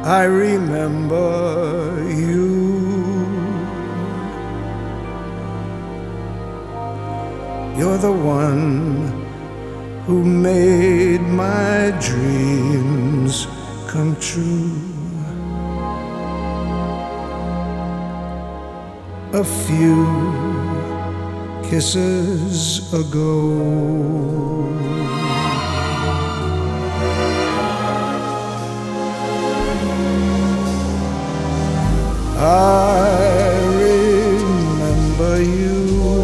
I remember you. You're the one who made my dreams come true. A few kisses ago, I remember you.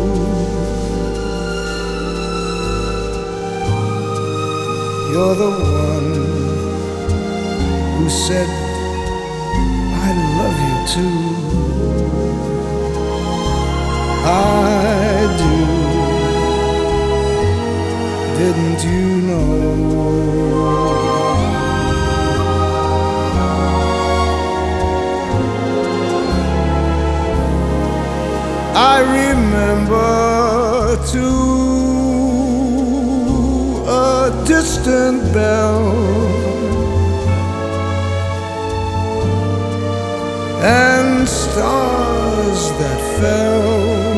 You're the one who said, I love you too. I do. Didn't you know? I remember too a distant bell and stars that fell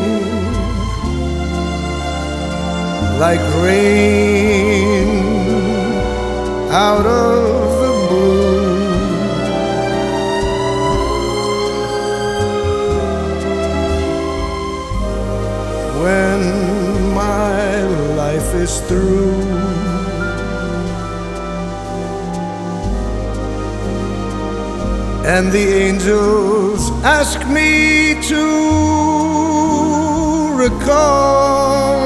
like rain out of the blue. When my life is through, and the angels ask me to recall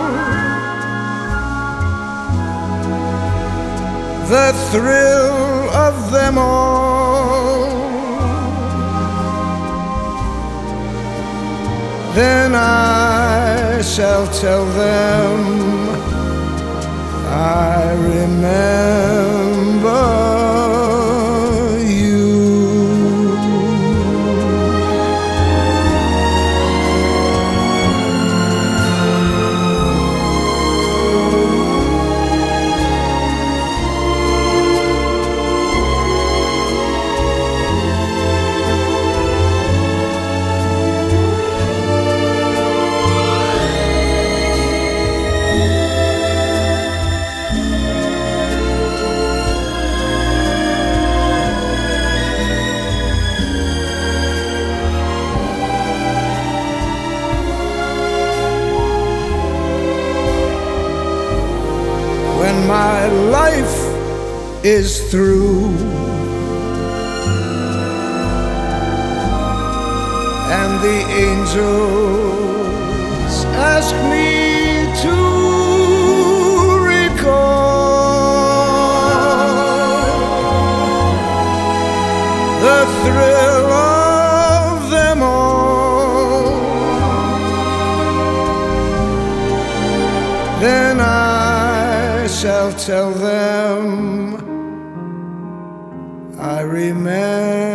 the thrill of them all, then I shall tell them I remember you. When my life is through and the angels ask me to recall the thrill of them all, then I shall tell them I remember